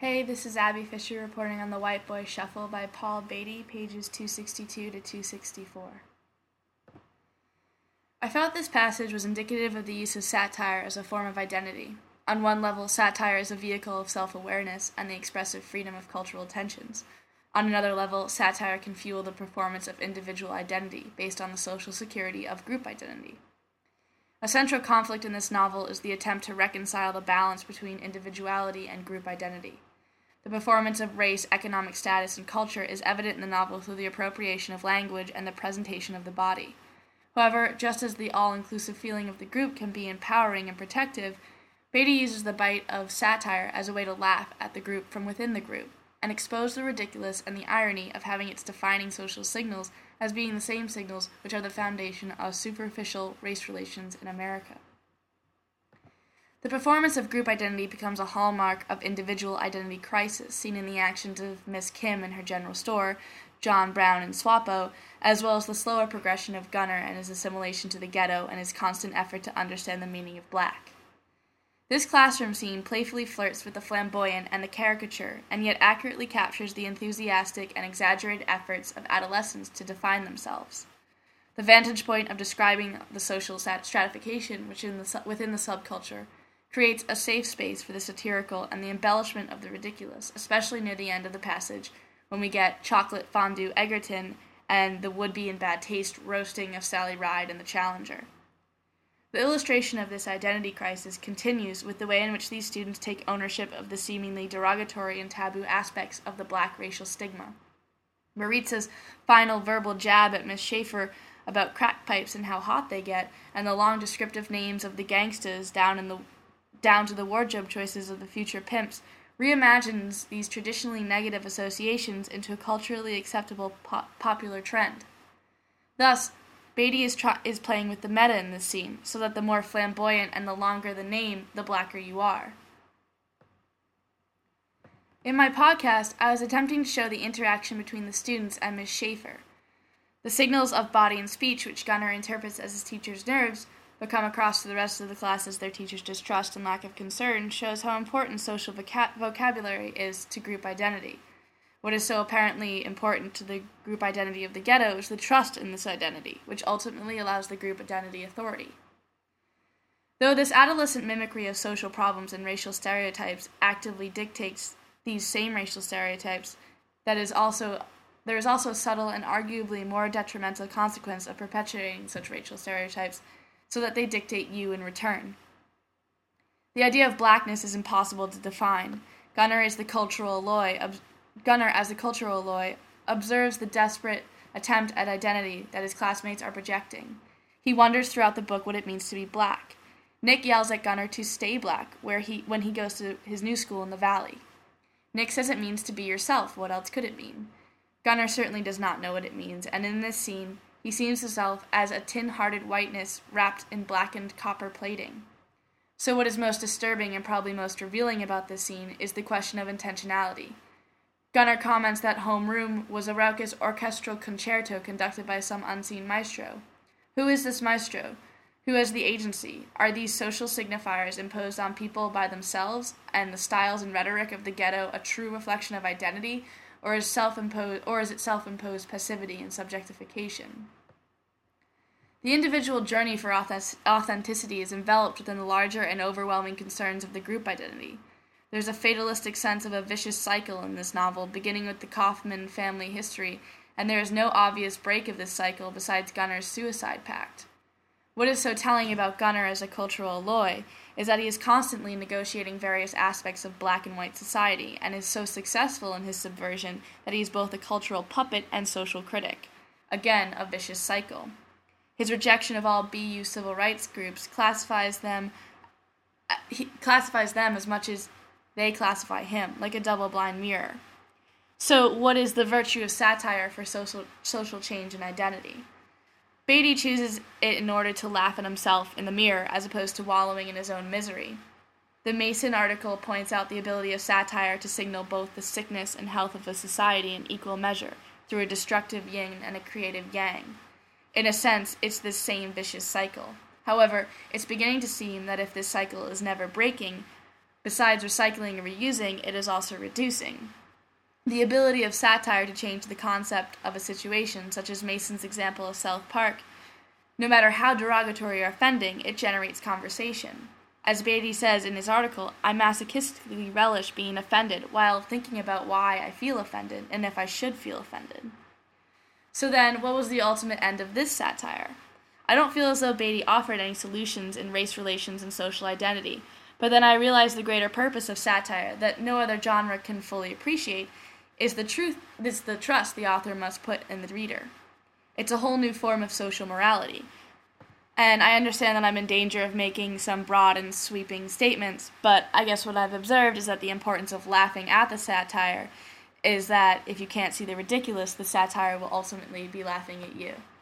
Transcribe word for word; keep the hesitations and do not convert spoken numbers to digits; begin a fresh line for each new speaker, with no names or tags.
Hey, this is Abby Fisher reporting on The White Boy Shuffle by Paul Beatty, pages two sixty-two to two sixty-four. I felt this passage was indicative of the use of satire as a form of identity. On one level, satire is a vehicle of self-awareness and the expressive freedom of cultural tensions. On another level, satire can fuel the performance of individual identity based on the social security of group identity. A central conflict in this novel is the attempt to reconcile the balance between individuality and group identity. The performance of race, economic status, and culture is evident in the novel through the appropriation of language and the presentation of the body. However, just as the all-inclusive feeling of the group can be empowering and protective, Beatty uses the bite of satire as a way to laugh at the group from within the group, and expose the ridiculous and the irony of having its defining social signals as being the same signals which are the foundation of superficial race relations in America. The performance of group identity becomes a hallmark of individual identity crisis, seen in the actions of Miss Kim and her general store, John Brown and Swappo, as well as the slower progression of Gunnar and his assimilation to the ghetto and his constant effort to understand the meaning of black. This classroom scene playfully flirts with the flamboyant and the caricature, and yet accurately captures the enthusiastic and exaggerated efforts of adolescents to define themselves. The vantage point of describing the social stratification within the, within the subculture creates a safe space for the satirical and the embellishment of the ridiculous, especially near the end of the passage, when we get chocolate fondue Egerton and the would-be in bad taste roasting of Sally Ride and the Challenger. The illustration of this identity crisis continues with the way in which these students take ownership of the seemingly derogatory and taboo aspects of the black racial stigma. Maritza's final verbal jab at Miss Schaefer about crack pipes and how hot they get, and the long descriptive names of the gangstas down in the down to the wardrobe choices of the future pimps, reimagines these traditionally negative associations into a culturally acceptable po- popular trend. Thus, Beatty is, tra- is playing with the meta in this scene, so that the more flamboyant and the longer the name, the blacker you are. In my podcast, I was attempting to show the interaction between the students and Miss Schaefer. The signals of body and speech, which Gunnar interprets as his teacher's nerves, but come across to the rest of the class as their teacher's distrust and lack of concern, shows how important social voca- vocabulary is to group identity. What is so apparently important to the group identity of the ghetto is the trust in this identity, which ultimately allows the group identity authority. Though this adolescent mimicry of social problems and racial stereotypes actively dictates these same racial stereotypes, that is also there is also a subtle and arguably more detrimental consequence of perpetuating such racial stereotypes, so that they dictate you in return. The idea of blackness is impossible to define. Gunnar is the cultural alloy. Ob- Gunnar, as the cultural alloy, observes the desperate attempt at identity that his classmates are projecting. He wonders throughout the book what it means to be black. Nick yells at Gunnar to stay black where he when he goes to his new school in the valley. Nick says it means to be yourself. What else could it mean? Gunnar certainly does not know what it means, and in this scene, he sees himself as a tin-hearted whiteness wrapped in blackened copper plating. So what is most disturbing and probably most revealing about this scene is the question of intentionality. Gunnar comments that Homeroom was a raucous orchestral concerto conducted by some unseen maestro. Who is this maestro? Who has the agency? Are these social signifiers imposed on people by themselves, and the styles and rhetoric of the ghetto a true reflection of identity, or is self-imposed, or is it self-imposed passivity and subjectification? The individual journey for authenticity is enveloped within the larger and overwhelming concerns of the group identity. There's a fatalistic sense of a vicious cycle in this novel, beginning with the Kaufman family history, and there is no obvious break of this cycle besides Gunnar's suicide pact. What is so telling about Gunnar as a cultural alloy is that he is constantly negotiating various aspects of black and white society, and is so successful in his subversion that he is both a cultural puppet and social critic. Again, a vicious cycle. His rejection of all B U civil rights groups classifies them, he classifies them as much as they classify him, like a double-blind mirror. So, what is the virtue of satire for social social change and identity? Beatty chooses it in order to laugh at himself in the mirror, as opposed to wallowing in his own misery. The Mason article points out the ability of satire to signal both the sickness and health of a society in equal measure, through a destructive yin and a creative yang. In a sense, it's this same vicious cycle. However, it's beginning to seem that if this cycle is never breaking, Besides recycling and reusing, it is also reducing. The ability of satire to change the concept of a situation, such as Mason's example of South Park, no matter how derogatory or offending, it generates conversation. As Beatty says in his article, I masochistically relish being offended while thinking about why I feel offended and if I should feel offended. So then, what was the ultimate end of this satire? I don't feel as though Beatty offered any solutions in race relations and social identity, but then I realized the greater purpose of satire that no other genre can fully appreciate is the truth is the trust the author must put in the reader. It's a whole new form of social morality. And I understand that I'm in danger of making some broad and sweeping statements, but I guess what I've observed is that the importance of laughing at the satire is that if you can't see the ridiculous, the satire will ultimately be laughing at you.